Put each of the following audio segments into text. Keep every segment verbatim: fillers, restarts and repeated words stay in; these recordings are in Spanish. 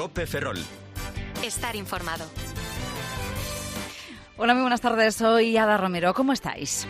COPE Ferrol. Estar informado. Hola, muy buenas tardes. Soy Ada Romero. ¿Cómo estáis?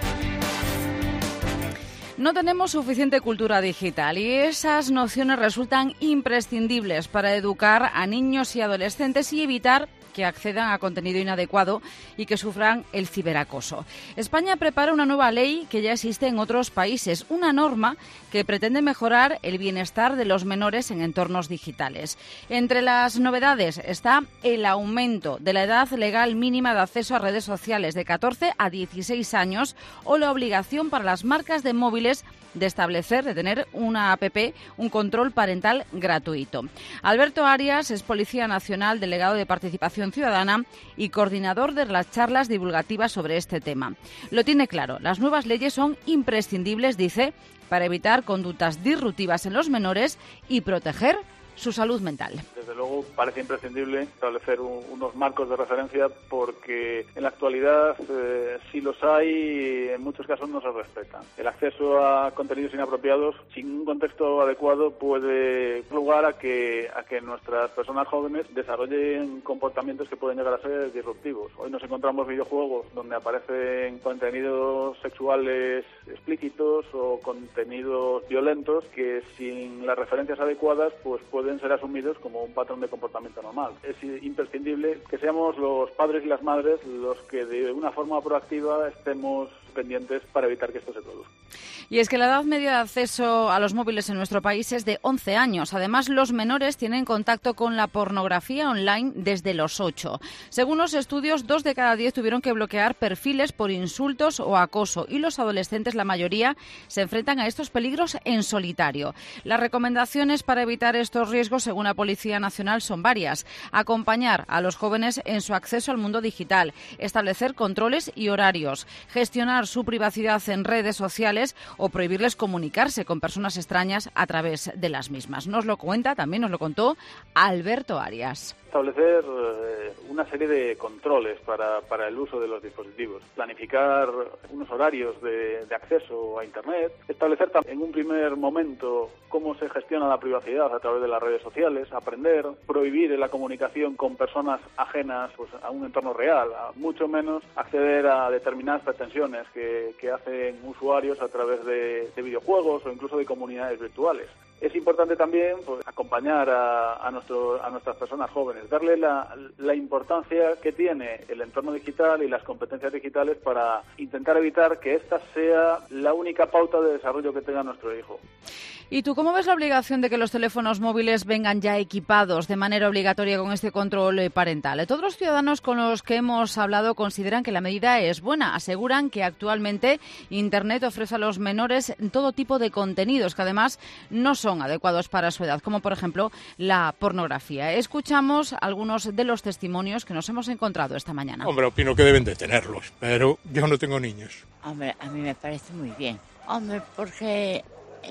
No tenemos suficiente cultura digital y esas nociones resultan imprescindibles para educar a niños y adolescentes y evitar que accedan a contenido inadecuado y que sufran el ciberacoso. España prepara una nueva ley que ya existe en otros países, una norma que pretende mejorar el bienestar de los menores en entornos digitales. Entre las novedades está el aumento de la edad legal mínima de acceso a redes sociales de catorce a dieciséis años o la obligación para las marcas de móviles de establecer, de tener una app, un control parental gratuito. Alberto Arias es Policía Nacional, delegado de Participación Ciudadana y coordinador de las charlas divulgativas sobre este tema. Lo tiene claro, las nuevas leyes son imprescindibles, dice, para evitar conductas disruptivas en los menores y proteger su salud mental. Desde luego parece imprescindible establecer un, unos marcos de referencia porque en la actualidad eh, si los hay, en muchos casos no se respetan. El acceso a contenidos inapropiados sin un contexto adecuado puede dar lugar a que, a que nuestras personas jóvenes desarrollen comportamientos que pueden llegar a ser disruptivos. Hoy nos encontramos videojuegos donde aparecen contenidos sexuales explícitos o contenidos violentos que sin las referencias adecuadas pues pueden ser asumidos como un patrón de comportamiento normal. Es imprescindible que seamos los padres y las madres los que de una forma proactiva estemos pendientes para evitar que esto se produzca. Y es que la edad media de acceso a los móviles en nuestro país es de once años. Además, los menores tienen contacto con la pornografía online desde los ocho. Según los estudios, dos de cada diez tuvieron que bloquear perfiles por insultos o acoso y los adolescentes, la mayoría, se enfrentan a estos peligros en solitario. Las recomendaciones para evitar estos riesgos, según la Policía Nacional, son varias. Acompañar a los jóvenes en su acceso al mundo digital, establecer controles y horarios, gestionar su privacidad en redes sociales o prohibirles comunicarse con personas extrañas a través de las mismas. Nos lo cuenta, también nos lo contó Alberto Arias. Establecer eh, una serie de controles para, para el uso de los dispositivos, planificar unos horarios de, de acceso a Internet, establecer también en un primer momento cómo se gestiona la privacidad a través de las redes sociales, aprender, prohibir la comunicación con personas ajenas pues, a un entorno real, a mucho menos acceder a determinadas pretensiones que, que hacen usuarios a través de, de videojuegos o incluso de comunidades virtuales. Es importante también pues, acompañar a, a, nuestro, a nuestras personas jóvenes, darle la, la importancia que tiene el entorno digital y las competencias digitales para intentar evitar que esta sea la única pauta de desarrollo que tenga nuestro hijo. ¿Y tú cómo ves la obligación de que los teléfonos móviles vengan ya equipados de manera obligatoria con este control parental? Todos los ciudadanos con los que hemos hablado consideran que la medida es buena. Aseguran que actualmente Internet ofrece a los menores todo tipo de contenidos que además no son adecuados para su edad, como por ejemplo la pornografía. Escuchamos algunos de los testimonios que nos hemos encontrado esta mañana. Hombre, opino que deben de tenerlos, pero yo no tengo niños. Hombre, a mí me parece muy bien. Hombre, porque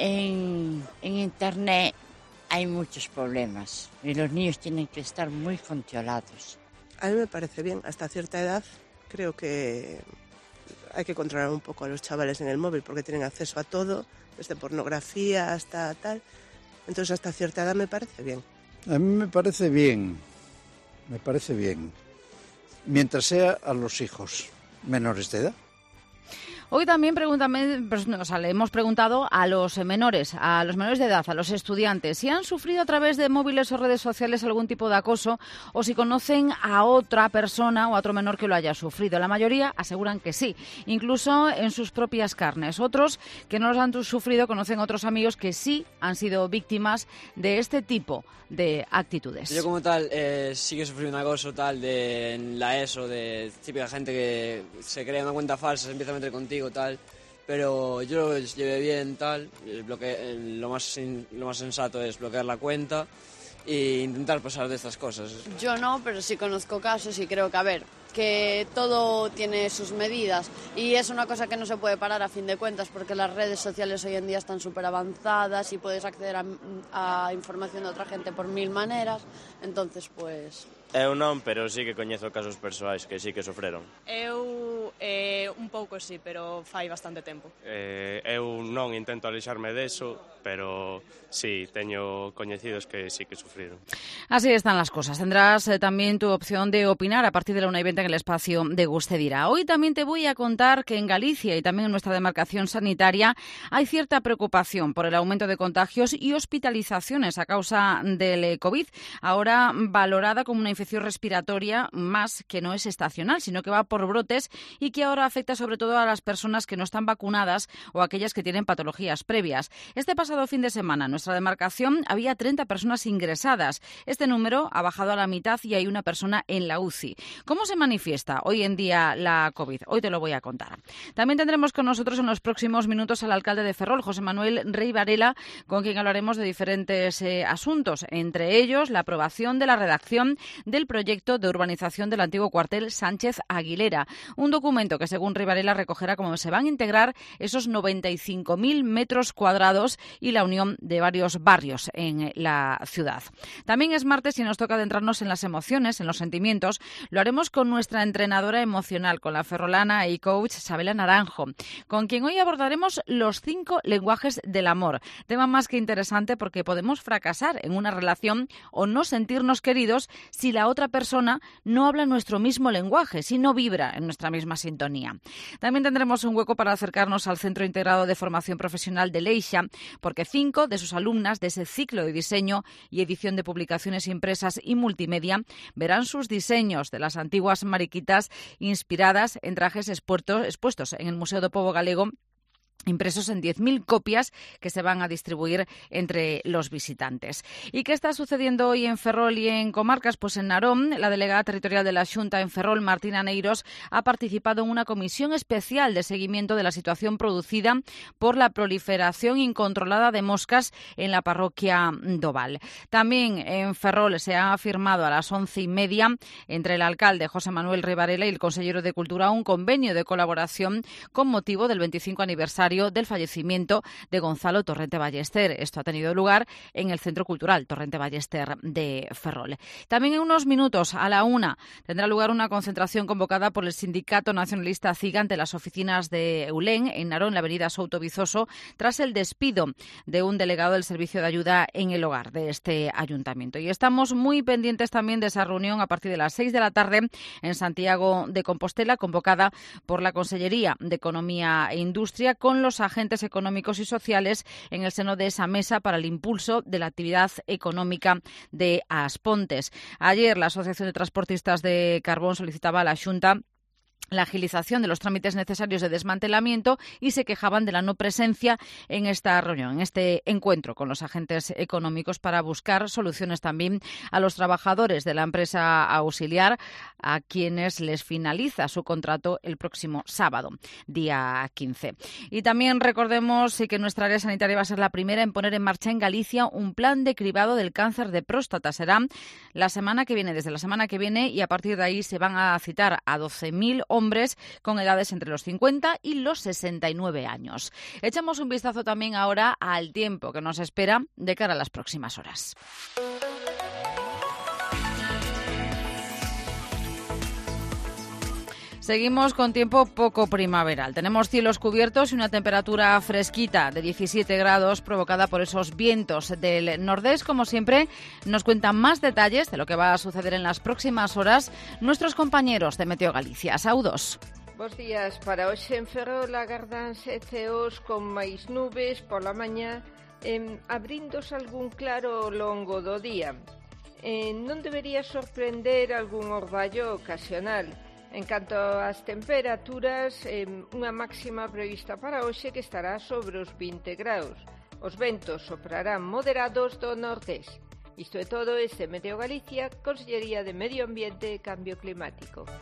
En, en Internet hay muchos problemas y los niños tienen que estar muy controlados. A mí me parece bien, hasta cierta edad creo que hay que controlar un poco a los chavales en el móvil porque tienen acceso a todo, desde pornografía hasta tal, entonces hasta cierta edad me parece bien. A mí me parece bien, me parece bien, mientras sea a los hijos menores de edad. Hoy también pregúntame, pues, o sea, le hemos preguntado a los menores, a los menores de edad, a los estudiantes, si han sufrido a través de móviles o redes sociales algún tipo de acoso o si conocen a otra persona o a otro menor que lo haya sufrido. La mayoría aseguran que sí, incluso en sus propias carnes. Otros que no los han sufrido conocen a otros amigos que sí han sido víctimas de este tipo de actitudes. Yo como tal eh, sí que he sufrido un acoso tal de en la ESO, de típica gente que se crea una cuenta falsa, se empieza a meter contigo tal, pero yo lo llevé bien tal, bloque, lo más lo más sensato es bloquear la cuenta e intentar pasar de estas cosas. Yo no, pero sí conozco casos y creo que, a ver, que todo tiene sus medidas y es una cosa que no se puede parar a fin de cuentas porque las redes sociales hoy en día están súper avanzadas y puedes acceder a, a información de otra gente por mil maneras, entonces pues... Eu non, pero sí que coñezo casos persoais que sí que sofreron. Eu Eh, un pouco sí, pero fai bastante tempo. Eh, eu non intento alexarme deso, pero sí, teño coñecidos que sí que sufriron. Así están las cosas. Tendrás eh, también tu opción de opinar a partir de la una y veinte en el espacio de Guste Dirá. Hoy también te voy a contar que en Galicia y también en nuestra demarcación sanitaria hay cierta preocupación por el aumento de contagios y hospitalizaciones a causa del COVID, ahora valorada como una infección respiratoria más que no es estacional, sino que va por brotes y que ahora afecta sobre todo a las personas que no están vacunadas o aquellas que tienen patologías previas. Este pasado fin de semana en nuestra demarcación había treinta personas ingresadas. Este número ha bajado a la mitad y hay una persona en la U C I. ¿Cómo se manifiesta hoy en día la COVID? Hoy te lo voy a contar. También tendremos con nosotros en los próximos minutos al alcalde de Ferrol, José Manuel Rey Varela, con quien hablaremos de diferentes eh, asuntos, entre ellos la aprobación de la redacción del proyecto de urbanización del antiguo cuartel Sánchez Aguilera, un documento que según Rey Varela recogerá cómo se van a integrar esos noventa y cinco mil metros cuadrados y la unión de varios barrios en la ciudad. También es martes y nos toca adentrarnos en las emociones, en los sentimientos. Lo haremos con nuestra entrenadora emocional, con la ferrolana y coach Sabela Naranjo, con quien hoy abordaremos los cinco lenguajes del amor. Tema más que interesante porque podemos fracasar en una relación o no sentirnos queridos si la otra persona no habla nuestro mismo lenguaje, si no vibra en nuestra misma sintonía. También tendremos un hueco para acercarnos al Centro Integrado de Formación Profesional de Leixa, porque cinco de sus alumnas de ese ciclo de diseño y edición de publicaciones impresas y multimedia verán sus diseños de las antiguas mariquitas inspiradas en trajes expuestos, expuestos en el Museo do Pobo Galego, impresos en diez mil copias que se van a distribuir entre los visitantes. ¿Y qué está sucediendo hoy en Ferrol y en comarcas? Pues en Narón, la delegada territorial de la Xunta en Ferrol, Martina Neiros, ha participado en una comisión especial de seguimiento de la situación producida por la proliferación incontrolada de moscas en la parroquia d'Oval. También en Ferrol se ha firmado a las once y media entre el alcalde José Manuel Rey Varela y el consejero de Cultura un convenio de colaboración con motivo del veinticinco aniversario del fallecimiento de Gonzalo Torrente Ballester. Esto ha tenido lugar en el Centro Cultural Torrente Ballester de Ferrol. También en unos minutos, a la una, tendrá lugar una concentración convocada por el Sindicato Nacionalista C I G ante las oficinas de Eulén, en Narón, en la avenida Souto Vizoso, tras el despido de un delegado del Servicio de Ayuda en el Hogar de este ayuntamiento. Y estamos muy pendientes también de esa reunión a partir de las seis de la tarde en Santiago de Compostela, convocada por la Consellería de Economía e Industria, con los agentes económicos y sociales en el seno de esa mesa para el impulso de la actividad económica de Aspontes. Ayer la Asociación de Transportistas de Carbón solicitaba a la Xunta la agilización de los trámites necesarios de desmantelamiento y se quejaban de la no presencia en esta reunión, en este encuentro con los agentes económicos para buscar soluciones también a los trabajadores de la empresa auxiliar, a quienes les finaliza su contrato el próximo sábado, día quince. Y también recordemos que nuestra área sanitaria va a ser la primera en poner en marcha en Galicia un plan de cribado del cáncer de próstata. Será la semana que viene, desde la semana que viene, y a partir de ahí se van a citar a doce mil hombres con edades entre los cincuenta y los sesenta y nueve años. Echamos un vistazo también ahora al tiempo que nos espera de cara a las próximas horas. Seguimos con tiempo poco primaveral. Tenemos cielos cubiertos y una temperatura fresquita de diecisiete grados provocada por esos vientos del nordés. Como siempre, nos cuentan más detalles de lo que va a suceder en las próximas horas nuestros compañeros de Meteo Galicia. Saudos. Bos días. Para hoxe en Ferrol agárdanse ceos con máis nubes pola mañá, eh, abríndose algún claro ao longo do día. Eh, non debería sorprender algún orballo ocasional. En canto ás temperaturas, eh, unha máxima prevista para hoxe que estará sobre os vinte graus. Os ventos soprarán moderados do nordés. Isto é todo, este Meteo Galicia, Consellería de Medio Ambiente e Cambio Climático.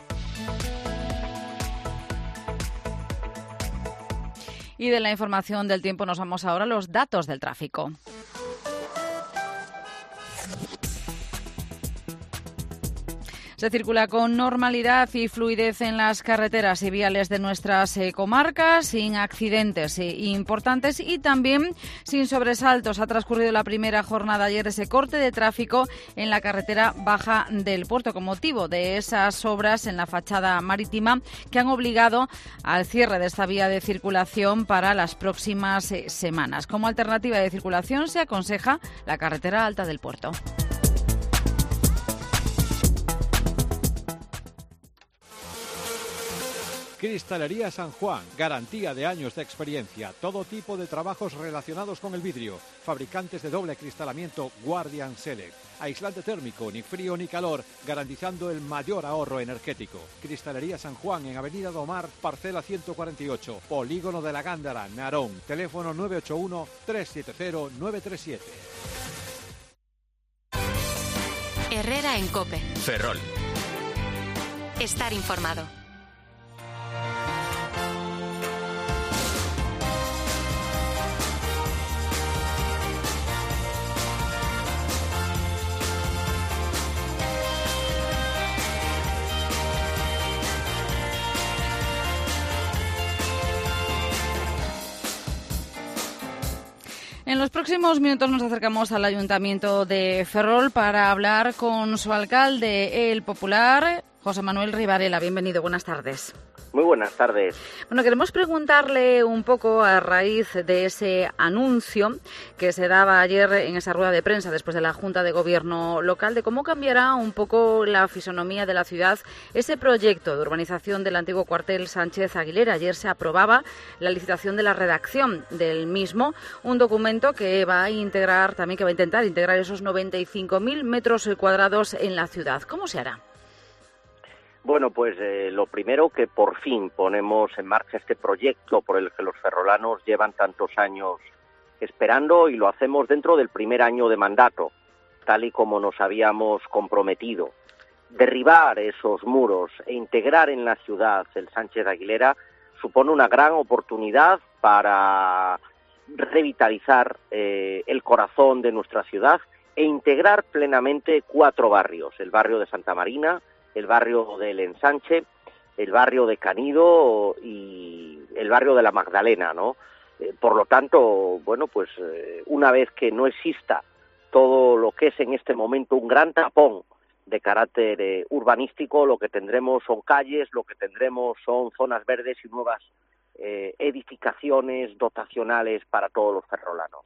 Y de la información del tiempo nos vamos ahora a los datos del tráfico. Se circula con normalidad y fluidez en las carreteras y viales de nuestras eh, comarcas, sin accidentes eh, importantes y también sin sobresaltos. Ha transcurrido la primera jornada ayer ese corte de tráfico en la carretera baja del puerto con motivo de esas obras en la fachada marítima que han obligado al cierre de esta vía de circulación para las próximas eh, semanas. Como alternativa de circulación se aconseja la carretera alta del puerto. Cristalería San Juan, garantía de años de experiencia, todo tipo de trabajos relacionados con el vidrio, fabricantes de doble acristalamiento Guardian Select, aislante térmico, ni frío ni calor, garantizando el mayor ahorro energético. Cristalería San Juan en Avenida Domar, parcela ciento cuarenta y ocho, Polígono de la Gándara, Narón, teléfono nueve ocho uno, tres siete cero, nueve tres siete. Herrera en COPE. Ferrol. Estar informado. En los próximos minutos nos acercamos al Ayuntamiento de Ferrol para hablar con su alcalde, el popular, José Manuel Rivarela. Bienvenido, buenas tardes. Muy buenas tardes. Bueno, queremos preguntarle un poco a raíz de ese anuncio que se daba ayer en esa rueda de prensa después de la Junta de Gobierno local, de cómo cambiará un poco la fisonomía de la ciudad ese proyecto de urbanización del antiguo cuartel Sánchez Aguilera. Ayer se aprobaba la licitación de la redacción del mismo, un documento que va a integrar, también que va a intentar integrar esos noventa y cinco mil metros cuadrados en la ciudad. ¿Cómo se hará? Bueno, pues eh, lo primero, que por fin ponemos en marcha este proyecto por el que los ferrolanos llevan tantos años esperando, y lo hacemos dentro del primer año de mandato, tal y como nos habíamos comprometido. Derribar esos muros e integrar en la ciudad el Sánchez Aguilera supone una gran oportunidad para revitalizar eh, el corazón de nuestra ciudad e integrar plenamente cuatro barrios: el barrio de Santa Marina, el barrio del Ensanche, el barrio de Canido y el barrio de la Magdalena, ¿no? Eh, por lo tanto, bueno, pues eh, una vez que no exista todo lo que es en este momento un gran tapón de carácter eh, urbanístico, lo que tendremos son calles, lo que tendremos son zonas verdes y nuevas eh, edificaciones dotacionales para todos los ferrolanos.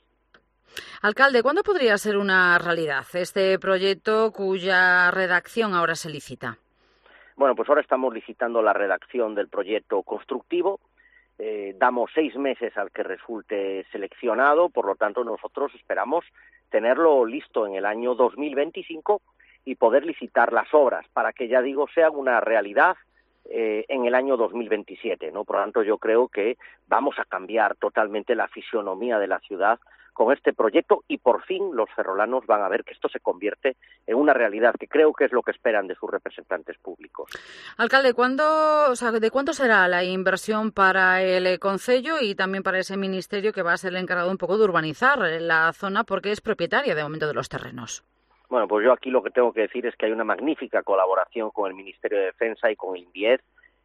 Alcalde, ¿cuándo podría ser una realidad este proyecto cuya redacción ahora se licita? Bueno, pues ahora estamos licitando la redacción del proyecto constructivo. Eh, damos seis meses al que resulte seleccionado, por lo tanto nosotros esperamos tenerlo listo en el año dos mil veinticinco y poder licitar las obras para que, ya digo, sean una realidad eh, en el año dos mil veintisiete, ¿no? Por lo tanto, yo creo que vamos a cambiar totalmente la fisionomía de la ciudad con este proyecto, y por fin los ferrolanos van a ver que esto se convierte en una realidad, que creo que es lo que esperan de sus representantes públicos. Alcalde, ¿cuándo, o sea, ¿de cuánto será la inversión para el concello y también para ese ministerio que va a ser el encargado un poco de urbanizar la zona, porque es propietaria de momento de los terrenos? Bueno, pues yo aquí lo que tengo que decir es que hay una magnífica colaboración con el Ministerio de Defensa y con el INVIED,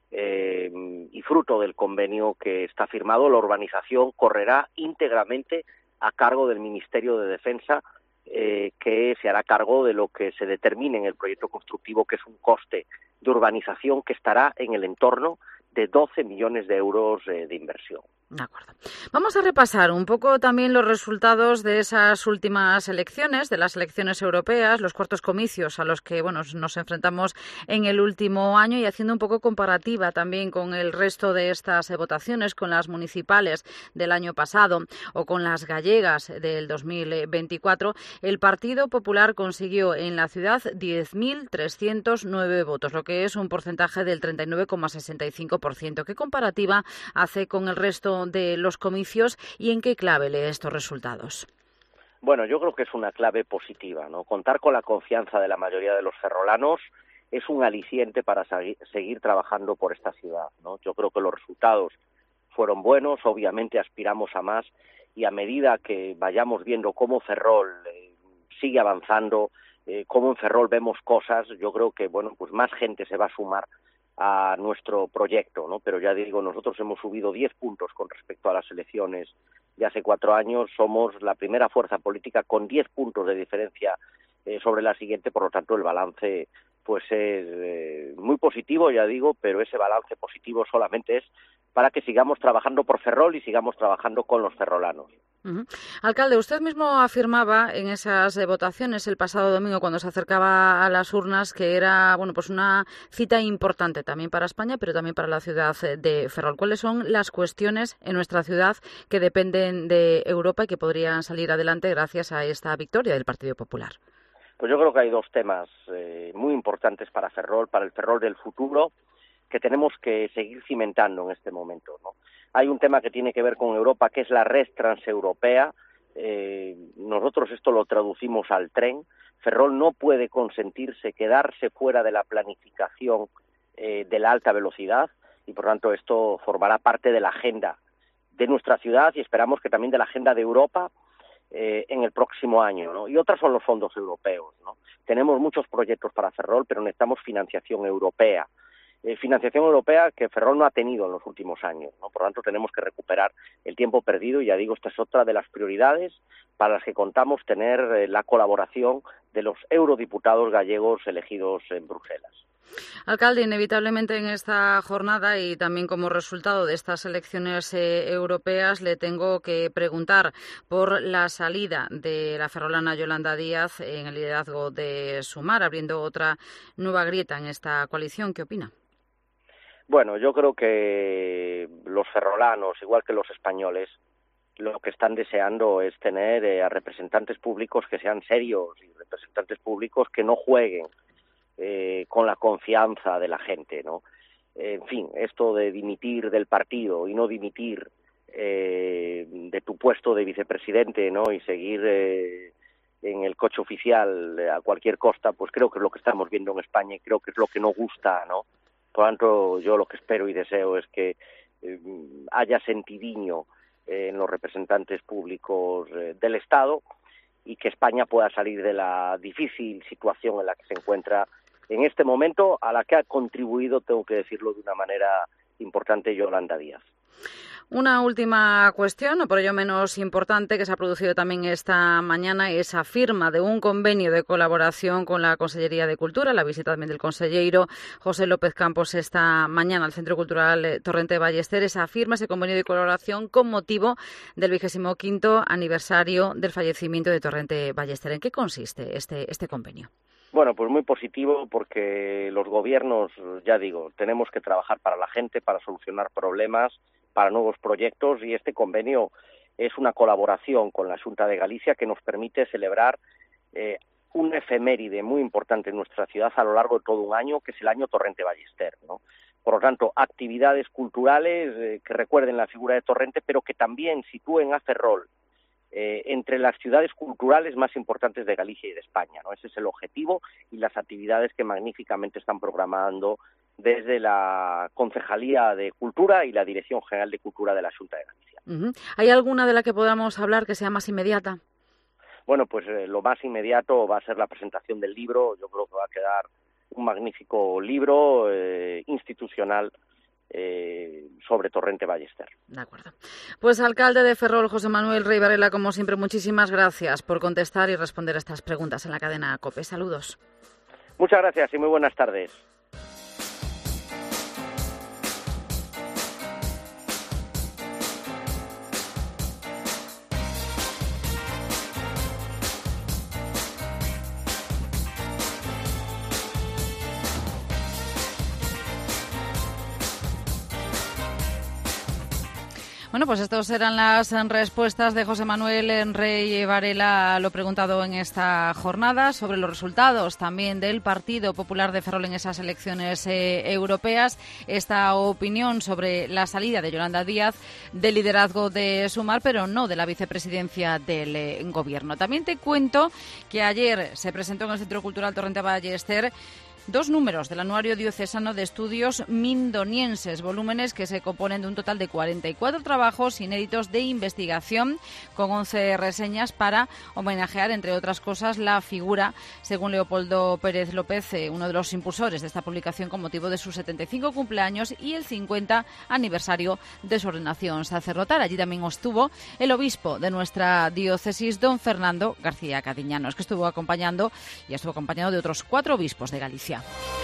eh, y fruto del convenio que está firmado, la urbanización correrá íntegramente a cargo del Ministerio de Defensa, eh, que se hará cargo de lo que se determine en el proyecto constructivo, que es un coste de urbanización que estará en el entorno de doce millones de euros eh, de inversión. De acuerdo. Vamos a repasar un poco también los resultados de esas últimas elecciones, de las elecciones europeas, los cuartos comicios a los que bueno, nos enfrentamos en el último año, y haciendo un poco comparativa también con el resto de estas votaciones, con las municipales del año pasado o con las gallegas del dos mil veinticuatro. El Partido Popular consiguió en la ciudad diez mil trescientos nueve votos, lo que es un porcentaje del treinta y nueve coma sesenta y cinco por ciento. ¿Qué comparativa hace con el resto de los comicios y en qué clave lee estos resultados? Bueno, yo creo que es una clave positiva, ¿no? Contar con la confianza de la mayoría de los ferrolanos es un aliciente para seguir trabajando por esta ciudad, ¿no? Yo creo que los resultados fueron buenos, obviamente aspiramos a más, y a medida que vayamos viendo cómo Ferrol eh, sigue avanzando, eh, cómo en Ferrol vemos cosas, yo creo que, bueno, pues más gente se va a sumar a nuestro proyecto, ¿no? Pero ya digo, nosotros hemos subido diez puntos con respecto a las elecciones de hace cuatro años, somos la primera fuerza política con diez puntos de diferencia eh, sobre la siguiente, por lo tanto el balance pues es eh, muy positivo, ya digo, pero ese balance positivo solamente es para que sigamos trabajando por Ferrol y sigamos trabajando con los ferrolanos. Uh-huh. Alcalde, usted mismo afirmaba en esas votaciones el pasado domingo cuando se acercaba a las urnas que era, bueno, pues una cita importante también para España, pero también para la ciudad de Ferrol. ¿Cuáles son las cuestiones en nuestra ciudad que dependen de Europa y que podrían salir adelante gracias a esta victoria del Partido Popular? Pues yo creo que hay dos temas eh, muy importantes para Ferrol, para el Ferrol del futuro, que tenemos que seguir cimentando en este momento, ¿no? Hay un tema que tiene que ver con Europa, que es la red transeuropea. Eh, nosotros esto lo traducimos al tren. Ferrol no puede consentirse quedarse fuera de la planificación eh, de la alta velocidad y, por tanto, esto formará parte de la agenda de nuestra ciudad y esperamos que también de la agenda de Europa eh, en el próximo año, ¿no? Y otras son los fondos europeos, ¿no? Tenemos muchos proyectos para Ferrol, pero necesitamos financiación europea. Eh, financiación europea que Ferrol no ha tenido en los últimos años, ¿no? Por lo tanto, tenemos que recuperar el tiempo perdido y, ya digo, esta es otra de las prioridades para las que contamos tener eh, la colaboración de los eurodiputados gallegos elegidos en Bruselas. Alcalde, inevitablemente en esta jornada y también como resultado de estas elecciones eh, europeas le tengo que preguntar por la salida de la ferrolana Yolanda Díaz en el liderazgo de Sumar, abriendo otra nueva grieta en esta coalición. ¿Qué opina? Bueno, yo creo que los ferrolanos, igual que los españoles, lo que están deseando es tener eh, a representantes públicos que sean serios y representantes públicos que no jueguen eh, con la confianza de la gente, ¿no? Eh, en fin, esto de dimitir del partido y no dimitir eh, de tu puesto de vicepresidente, ¿no? Y seguir eh, en el coche oficial eh, a cualquier costa, pues creo que es lo que estamos viendo en España y creo que es lo que no gusta, ¿no? Por lo tanto, yo lo que espero y deseo es que eh, haya sentidiño eh, en los representantes públicos eh, del Estado y que España pueda salir de la difícil situación en la que se encuentra en este momento, a la que ha contribuido, tengo que decirlo de una manera importante, Yolanda Díaz. Una última cuestión, no por ello menos importante, que se ha producido también esta mañana, es la firma de un convenio de colaboración con la Consellería de Cultura, la visita también del conselleiro José López Campos esta mañana al Centro Cultural Torrente Ballester. Esa firma, ese convenio de colaboración con motivo del vigésimo quinto aniversario del fallecimiento de Torrente Ballester. ¿En qué consiste este, este convenio? Bueno, pues muy positivo porque los gobiernos, ya digo, tenemos que trabajar para la gente, para solucionar problemas, para nuevos proyectos y este convenio es una colaboración con la Xunta de Galicia que nos permite celebrar eh, un efeméride muy importante en nuestra ciudad a lo largo de todo un año, que es el año Torrente Ballester, ¿no? Por lo tanto, actividades culturales eh, que recuerden la figura de Torrente, pero que también sitúen a Ferrol eh, entre las ciudades culturales más importantes de Galicia y de España, ¿no? Ese es el objetivo y las actividades que magníficamente están programando desde la Concejalía de Cultura y la Dirección General de Cultura de la Xunta de Galicia. Uh-huh. ¿Hay alguna de la que podamos hablar que sea más inmediata? Bueno, pues eh, lo más inmediato va a ser la presentación del libro. Yo creo que va a quedar un magnífico libro eh, institucional eh, sobre Torrente Ballester. De acuerdo. Pues alcalde de Ferrol, José Manuel Rey Varela, como siempre, muchísimas gracias por contestar y responder a estas preguntas en la cadena COPE. Saludos. Muchas gracias y muy buenas tardes. Bueno, pues estas eran las respuestas de José Manuel Rey Varela a lo preguntado en esta jornada sobre los resultados también del Partido Popular de Ferrol en esas elecciones eh, europeas. Esta opinión sobre la salida de Yolanda Díaz del liderazgo de Sumar, pero no de la vicepresidencia del eh, Gobierno. También te cuento que ayer se presentó en el Centro Cultural Torrente Ballester dos números del Anuario Diocesano de Estudios Mindonienses, volúmenes que se componen de un total de cuarenta y cuatro trabajos inéditos de investigación, con once reseñas para homenajear, entre otras cosas, la figura, según Leopoldo Pérez López, eh, uno de los impulsores de esta publicación con motivo de su setenta y cinco cumpleaños y el cincuenta aniversario de su ordenación sacerdotal. Allí también estuvo el obispo de nuestra diócesis, don Fernando García Cadiñanos, que estuvo acompañando y estuvo acompañado de otros cuatro obispos de Galicia.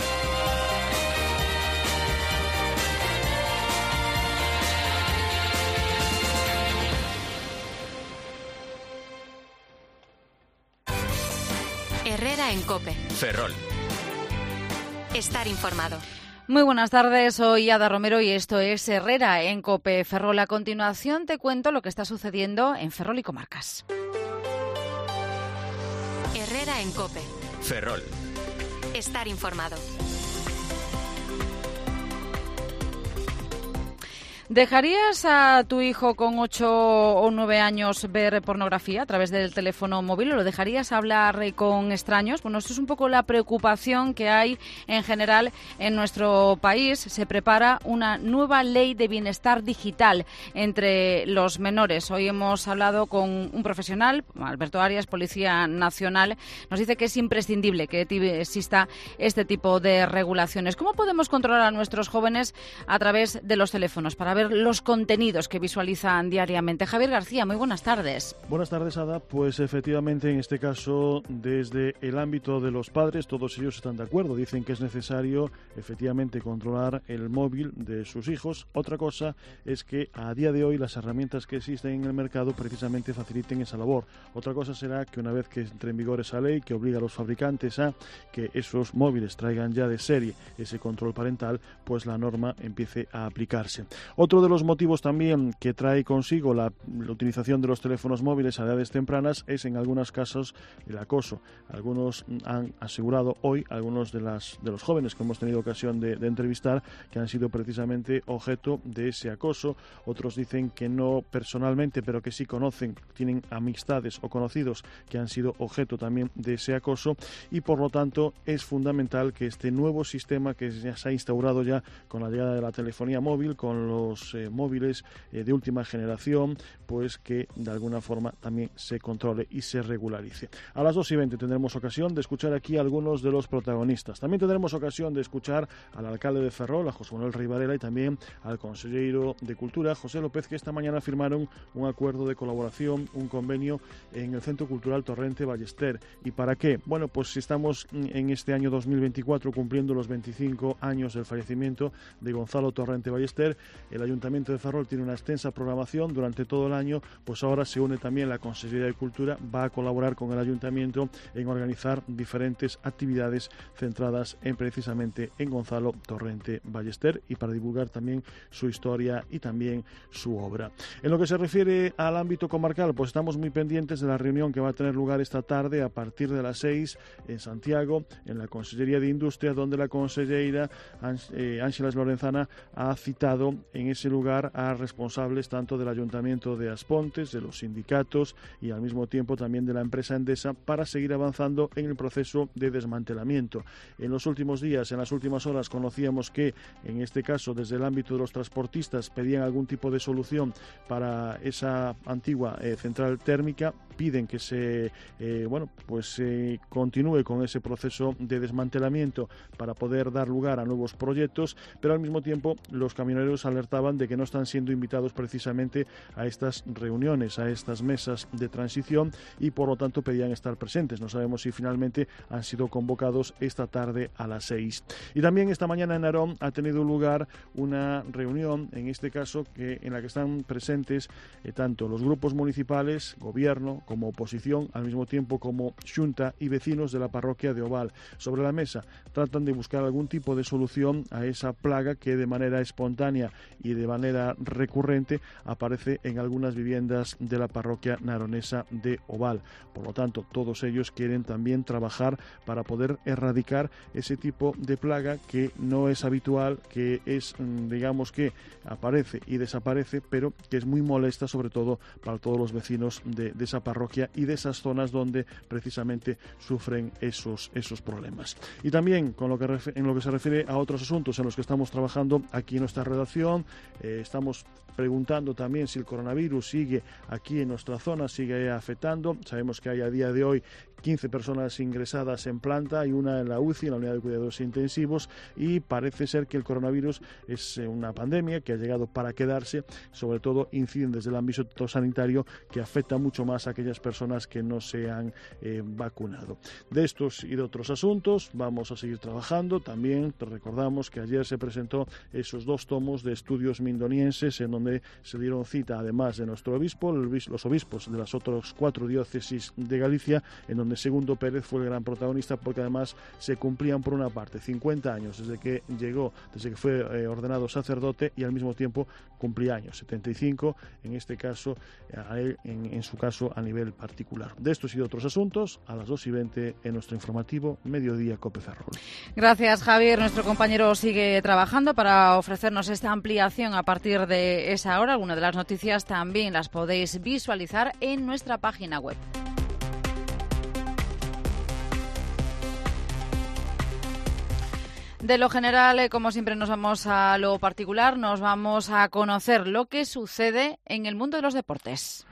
Herrera en COPE. Ferrol. Estar informado. Muy buenas tardes, soy Ada Romero y esto es Herrera en COPE Ferrol. A continuación te cuento lo que está sucediendo en Ferrol y comarcas. Herrera en COPE. Ferrol. Estar informado. ¿Dejarías a tu hijo con ocho o nueve años ver pornografía a través del teléfono móvil o lo dejarías hablar con extraños? Bueno, esto es un poco la preocupación que hay en general en nuestro país. Se prepara una nueva ley de bienestar digital entre los menores. Hoy hemos hablado con un profesional, Alberto Arias, Policía Nacional. Nos dice que es imprescindible que exista este tipo de regulaciones. ¿Cómo podemos controlar a nuestros jóvenes a través de los teléfonos para ver los contenidos que visualizan diariamente? Javier García, muy buenas tardes. Buenas tardes, Ada. Pues efectivamente, en este caso, desde el ámbito de los padres, todos ellos están de acuerdo. Dicen que es necesario, efectivamente, controlar el móvil de sus hijos. Otra cosa es que a día de hoy las herramientas que existen en el mercado precisamente faciliten esa labor. Otra cosa será que una vez que entre en vigor esa ley que obliga a los fabricantes a que esos móviles traigan ya de serie ese control parental, pues la norma empiece a aplicarse. Otro de los motivos también que trae consigo la, la utilización de los teléfonos móviles a edades tempranas es en algunos casos el acoso. Algunos han asegurado hoy, algunos de, las, de los jóvenes que hemos tenido ocasión de, de entrevistar, que han sido precisamente objeto de ese acoso. Otros dicen que no personalmente, pero que sí conocen, tienen amistades o conocidos que han sido objeto también de ese acoso, y por lo tanto es fundamental que este nuevo sistema que ya se ha instaurado ya con la llegada de la telefonía móvil, con los Eh, móviles eh, de última generación, pues que de alguna forma también se controle y se regularice. A las dos y veinte tendremos ocasión de escuchar aquí a algunos de los protagonistas. También tendremos ocasión de escuchar al alcalde de Ferrol, a José Manuel Rey Varela, y también al consejero de Cultura, José López, que esta mañana firmaron un acuerdo de colaboración, un convenio en el Centro Cultural Torrente Ballester. ¿Y para qué? Bueno, pues si estamos en este año dos mil veinticuatro cumpliendo los veinticinco años del fallecimiento de Gonzalo Torrente Ballester, el Ayuntamiento de Ferrol tiene una extensa programación durante todo el año, pues ahora se une también la Consejería de Cultura, va a colaborar con el Ayuntamiento en organizar diferentes actividades centradas en precisamente en Gonzalo Torrente Ballester y para divulgar también su historia y también su obra. En lo que se refiere al ámbito comarcal, pues estamos muy pendientes de la reunión que va a tener lugar esta tarde a partir de las seis en Santiago, en la Consellería de Industria, donde la consellera Ángeles Lorenzana ha citado en ese lugar a responsables tanto del Ayuntamiento de Aspontes, de los sindicatos y al mismo tiempo también de la empresa Endesa para seguir avanzando en el proceso de desmantelamiento. En los últimos días, en las últimas horas, conocíamos que en este caso desde el ámbito de los transportistas pedían algún tipo de solución para esa antigua eh, central térmica. Piden que se eh, bueno pues eh, continúe con ese proceso de desmantelamiento para poder dar lugar a nuevos proyectos, pero al mismo tiempo los camioneros alertaban de que no están siendo invitados precisamente a estas reuniones, a estas mesas de transición, y por lo tanto pedían estar presentes. No sabemos si finalmente han sido convocados esta tarde a las seis. Y también esta mañana en Narón ha tenido lugar una reunión, en este caso que en la que están presentes eh, tanto los grupos municipales, gobierno como oposición, al mismo tiempo como Xunta y vecinos de la parroquia de Oval. Sobre la mesa tratan de buscar algún tipo de solución a esa plaga que de manera espontánea y y de manera recurrente aparece en algunas viviendas de la parroquia naronesa de Oval. Por lo tanto, todos ellos quieren también trabajar para poder erradicar ese tipo de plaga que no es habitual, que es, digamos que aparece y desaparece, pero que es muy molesta, sobre todo para todos los vecinos de, de esa parroquia y de esas zonas donde precisamente sufren esos, esos problemas. Y también con lo que refiere, en lo que se refiere a otros asuntos en los que estamos trabajando aquí en nuestra redacción, eh, estamos preguntando también si el coronavirus sigue aquí en nuestra zona, sigue afectando. Sabemos que hay a día de hoy quince personas ingresadas en planta y una en la U C I, en la unidad de cuidados intensivos, y parece ser que el coronavirus es una pandemia que ha llegado para quedarse. Sobre todo inciden desde el ámbito sanitario, que afecta mucho más a aquellas personas que no se han eh, vacunado. De estos y de otros asuntos vamos a seguir trabajando. También te recordamos que ayer se presentó esos dos tomos de estudios mindonienses, en donde se dieron cita, además de nuestro obispo, los obispos de las otras cuatro diócesis de Galicia, en donde Segundo Pérez fue el gran protagonista, porque además se cumplían, por una parte, cincuenta años desde que llegó, desde que fue eh, ordenado sacerdote, y al mismo tiempo cumplía años, setenta y cinco, en este caso, a él, en, en su caso, a nivel particular. De estos y de otros asuntos, a las dos y veinte en nuestro informativo Mediodía Cope Ferrol. Gracias, Javier. Nuestro compañero sigue trabajando para ofrecernos esta ampliación a partir de esa hora. Algunas de las noticias también las podéis visualizar en nuestra página web. De lo general, como siempre, nos vamos a lo particular, nos vamos a conocer lo que sucede en el mundo de los deportes.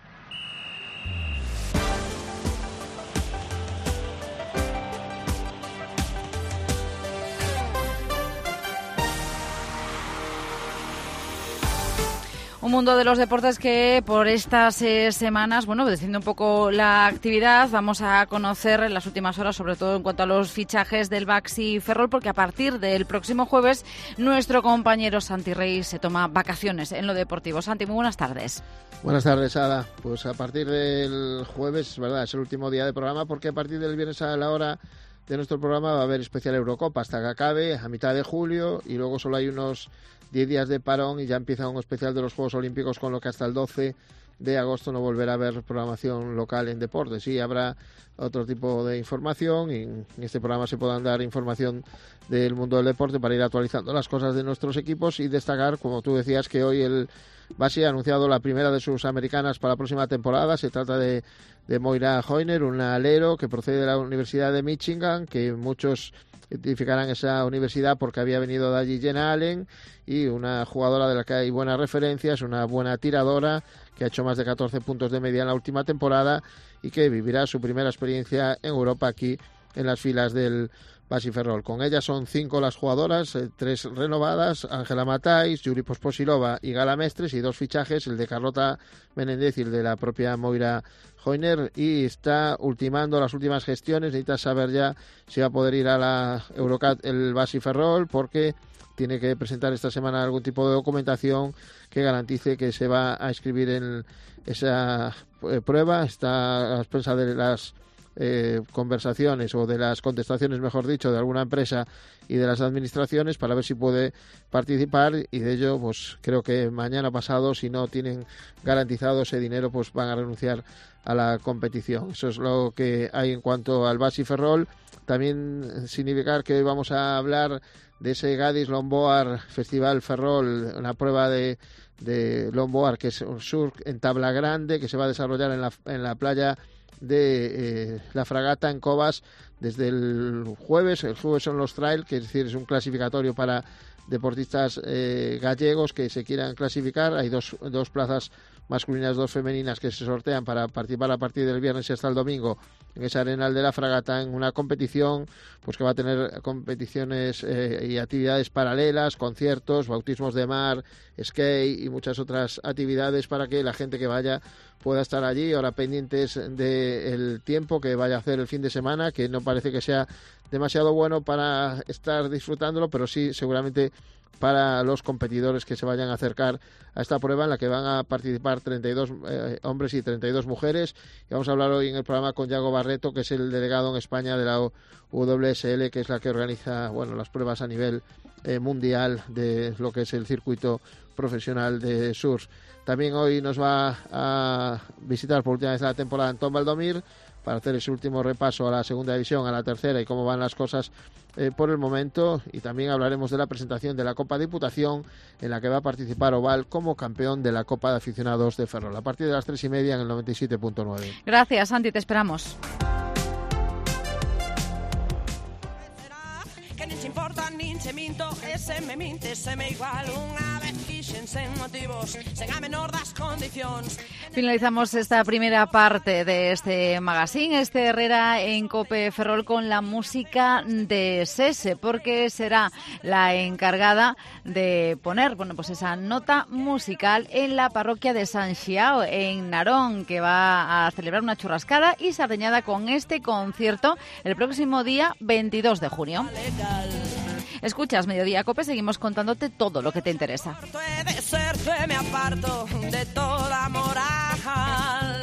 Un mundo de los deportes que por estas eh, semanas, bueno, obedeciendo un poco la actividad, vamos a conocer en las últimas horas, sobre todo en cuanto a los fichajes del Baxi Ferrol, porque a partir del próximo jueves nuestro compañero Santi Rey se toma vacaciones en lo deportivo. Santi, muy buenas tardes. Buenas tardes, Ada. Pues a partir del jueves, verdad, es el último día de programa, porque a partir del viernes a la hora de nuestro programa va a haber especial Eurocopa hasta que acabe a mitad de julio, y luego solo hay unos diez días de parón y ya empieza un especial de los Juegos Olímpicos, con lo que hasta el doce de agosto no volverá a haber programación local en deportes. Sí, habrá otro tipo de información, y en este programa se podrán dar información del mundo del deporte para ir actualizando las cosas de nuestros equipos, y destacar, como tú decías, que hoy el Baxi ha anunciado la primera de sus americanas para la próxima temporada. Se trata de, de Moira Joyner, un alero que procede de la Universidad de Michigan, que muchos identificarán esa universidad porque había venido de allí Jenna Allen, y una jugadora de la que hay buenas referencias, una buena tiradora que ha hecho más de catorce puntos de media en la última temporada, y que vivirá su primera experiencia en Europa aquí en las filas del Baxi Ferrol. Con ella son cinco las jugadoras, eh, tres renovadas: Ángela Matais, Yuri Posposilova y Gala Mestres, y dos fichajes, el de Carlota Menéndez y el de la propia Moira Joyner, y está ultimando las últimas gestiones. Necesita saber ya si va a poder ir a la Eurocat el Baxi Ferrol, porque tiene que presentar esta semana algún tipo de documentación que garantice que se va a inscribir en esa eh, prueba. Está a la expensa de las eh, conversaciones, o de las contestaciones, mejor dicho, de alguna empresa y de las administraciones, para ver si puede participar, y de ello, pues creo que mañana pasado, si no tienen garantizado ese dinero, pues van a renunciar a la competición. Eso es lo que hay en cuanto al Baxi Ferrol. También significar que hoy vamos a hablar de ese Gadis Longboard Festival Ferrol, una prueba de, de longboard, que es un surf en tabla grande, que se va a desarrollar en la, en la playa de eh, La Fragata, en Cobas, desde el jueves. El jueves son los trail, que es decir, es un clasificatorio para deportistas eh, gallegos que se quieran clasificar. Hay dos, dos plazas masculinas, dos femeninas, que se sortean para participar a partir del viernes y hasta el domingo en esa Arenal de La Fragata, en una competición pues que va a tener competiciones eh, y actividades paralelas, conciertos, bautismos de mar, skate y muchas otras actividades, para que la gente que vaya pueda estar allí. Ahora pendientes del tiempo que vaya a hacer el fin de semana, que no parece que sea demasiado bueno para estar disfrutándolo, pero sí seguramente para los competidores que se vayan a acercar a esta prueba en la que van a participar treinta y dos eh, hombres y treinta y dos mujeres. Y vamos a hablar hoy en el programa con Yago Barreto, que es el delegado en España de la U W S L, que es la que organiza, bueno, las pruebas a nivel eh, mundial de lo que es el circuito profesional de surf. También hoy nos va a visitar por última vez la temporada Antón Valdomir para hacer ese último repaso a la segunda división, a la tercera y cómo van las cosas eh, por el momento. Y también hablaremos de la presentación de la Copa Diputación, en la que va a participar Oval como campeón de la Copa de Aficionados de Ferrol, a partir de las tres y media en el noventa y siete punto nueve. Gracias, Santi, te esperamos. Finalizamos esta primera parte de este magazine, este Herrera en Cope Ferrol, con la música de Sese, porque será la encargada de poner, bueno, pues esa nota musical en la parroquia de San Xiao, en Narón, que va a celebrar una churrascada y sardeñada con este concierto el próximo día veintidós de junio. Escuchas Mediodía Cope, seguimos contándote todo lo que te interesa. Me aparto de toda moral.